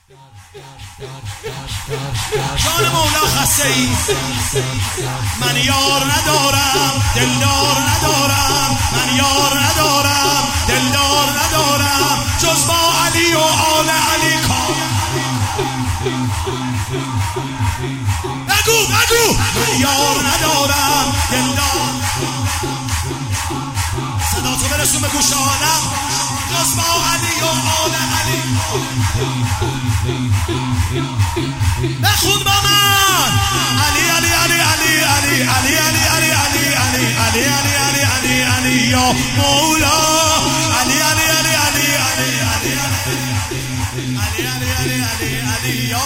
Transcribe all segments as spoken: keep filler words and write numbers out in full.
جان مولا خسته ای من یار ندارم، دلدار ندارم، من یار ندارم، دلدار ندارم جز با علی و آل علی کار. بگو بگو من یار ندارم، دلدار صدا تو برسون به گوش عالم جز با علی و آل علی. بخون با من علی علی علی علی علی علی علی علی علی علی علی علی علی علی علی یا مولا علی علی علی علی علی علی علی علی علی علی علی یا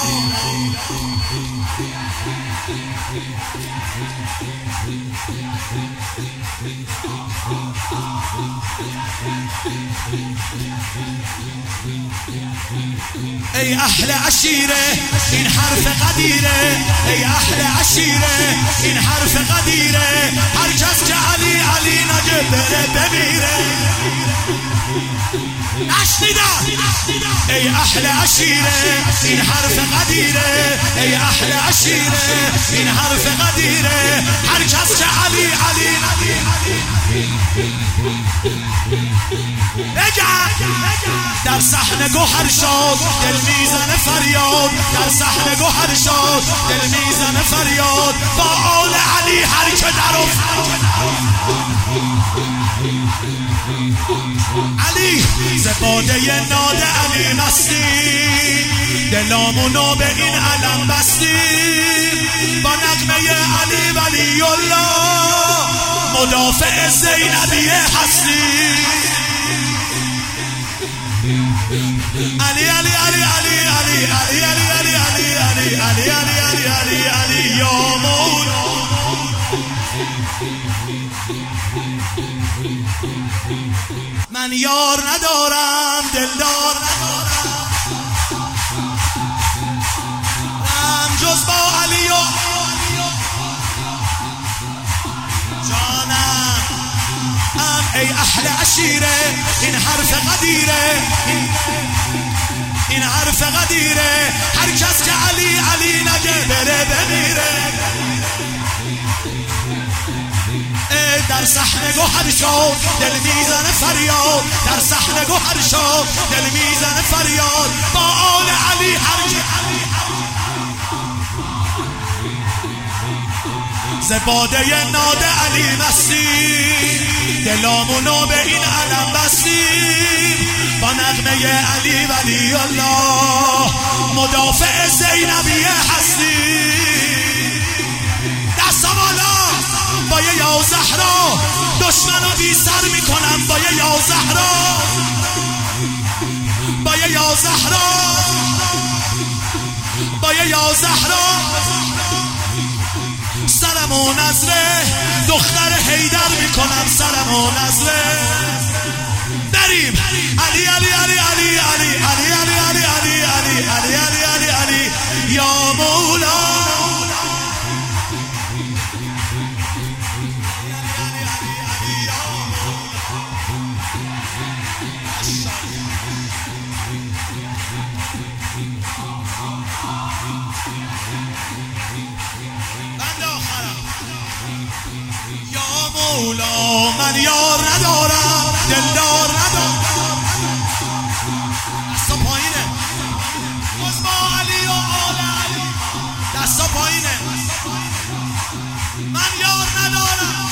ای اهل عشیره این حرف قدیره، ای اهل عشیره این حرف قدیره، هر کس که علی علی نگه بره بمیره. نشنیدم ای اهل عشیره این حرف قدیره، ای اهل عشیره این حرف قدیره، هر کس که علی علی بگه در صحنه گوهر شاد دل میزنه فریاد، در صحنه گوهر شاد دل میزنه فریاد با آل علی هر که در افتاد. علی زباده ناد علی مستی، دلامونو به این علم بستی، با نغمه علی ولی الله مدافع زینبیه هستی. علی علی علی علی علی علی علی علی علی علی علی علی علی علی علی یا مولا. من یار ندارم، دلدار ندارم جز با علی و جانم. ای اهل عشیره این حرف قدیره، این حرف قدیره، هر کس که علی علی نگه بره بمیره. در صحنه گوهر شد دل میزنه فریاد، در صحنه گوهر شد دل میزنه فریاد با آل علی هر که زباده ناد علی مستی، دلامونو به این علم بستی، با نغمه علی ولی الله مدافع زینبیه هستی. دست بالا با یه یا زهرا دشمنو بی سر میکنم، با یه یا زهرا با یه یا زهرا با یه یا زهرا سرمو نظره دختر حیدر میکنم، سرمو نظره بریم علی علی علی علی علی علی علی علی علی علی علی علی علی علی یا مولا. مولا من یار ندارم، دلدار ندارم. دستا پایینه جز با علی و آل علی، دستا پایینه من یار ندارم.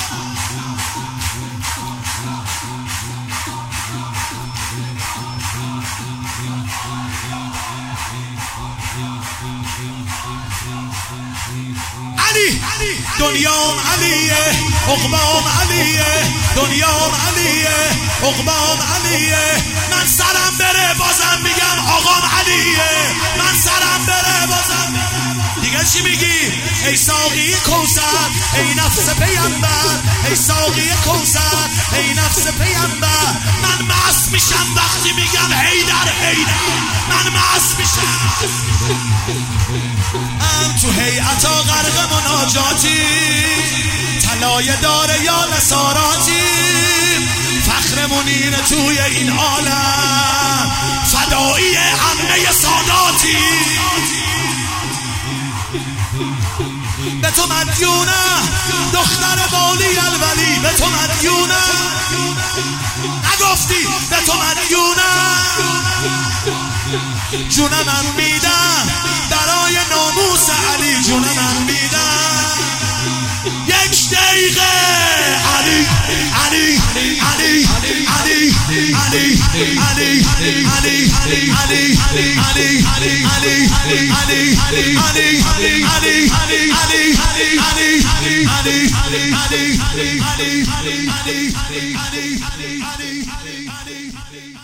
علی دنیام علیه، عقبام علیه، دنیام علیه، عقبام علیه، من سرم بره بازم میگم آقام علیه، من سرم بره بازم دیگه چی میگی؟ ای ساقی کوثر ای نفس پیامبر، ای ساقی کوثر ای نفس پیامبر، من مست میشم وقتی میگم حیدر حیدر، من مست میشم ام تو هیئتا غرق مناجاتی، طلای داره یا نصاراتی، فخر منیر توی این عالم، فدایی همه سادات. مدیونم، دختر والی الولی به تو مدیونم، نگفتی به تو مدیونم، جونم میدم برای ناموس علی، جونم میدم یک دقیقه. علی علی علی علی علی علی علی علی علی علی علی علی علی علی علی